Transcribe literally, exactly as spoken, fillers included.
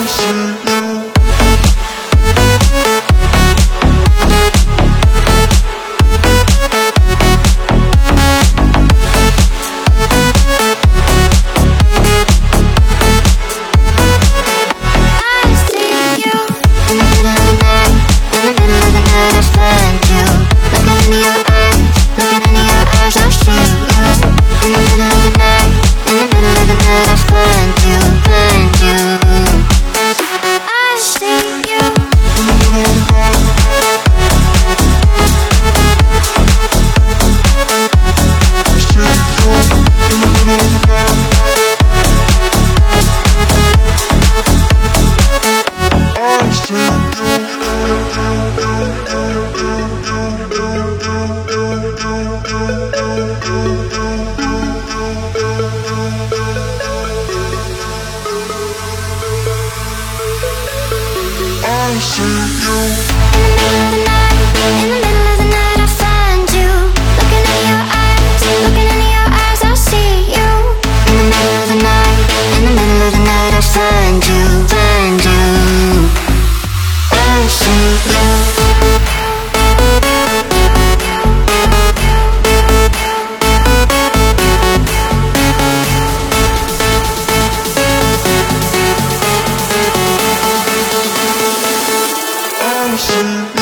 I see you. In the middle of the night, I find you. Looking in your eyes, looking into your eyes, I see you. In the middle of the night, in the middle of the night, I find you, find you. I see you. I see you.